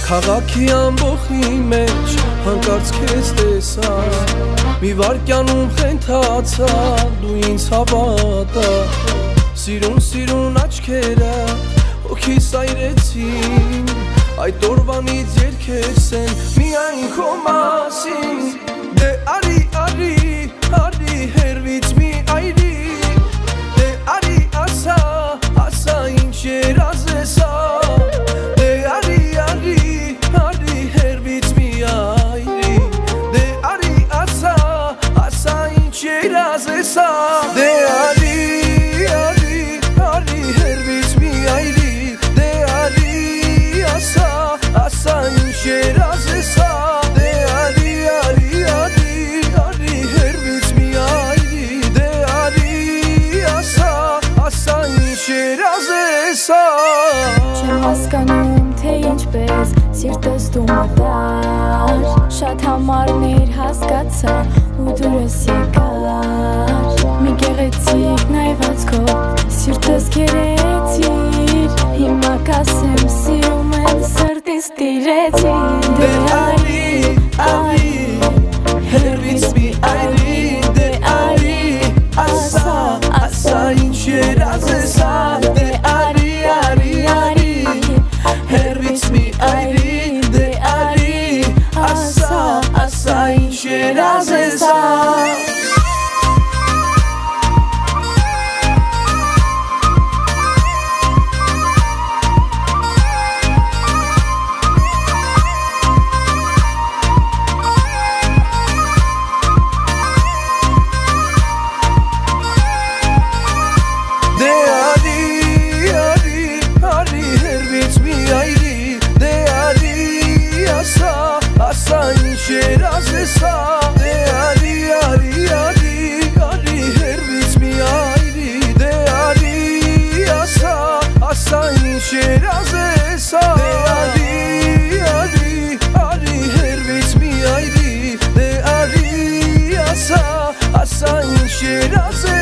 Քաղաքի ամբոխի մեջ հանկարծ քեզ տեսա Մի վարկյանում խենթացա դու ինձ հավատա Սիրուն աչքերը հոգիս այրեցին Այդ օրվանից երգերս են միայն քո մասին Դե արի հերվից մի այրի Դե արի ասա ինչ երազ ես Դե արի հերվից մի այրի Դե արի ասա ինչ երազ ես Դե արի հերվից մի այրի Դե արի ասա ինչ երազ ես Դե արի հերվից մի այրի Դե արի ասա ինչ երազ ես Չեմ հասկանում թե ինչպես սիրտս դու մտար Շատ համարներ հասկացա ու դուրս եկար Մի գեղեցիկ նայվածքով սիրտս գերեցիր Հիմա կասեմ սիրում եմ սրտիս տիրեցիր Դե արի հերվից մի այրի Դե արի ասա ինչ երազ ես Դե արի հերվից մի այրի Դե արի ասա ինչ երազ ես Երազ ես Դե արի հերվից մի այրի Դե արի ասա ինչ երազ ես Դե արի հերվից մի այրի Դե արի ասա ինչ երազ ես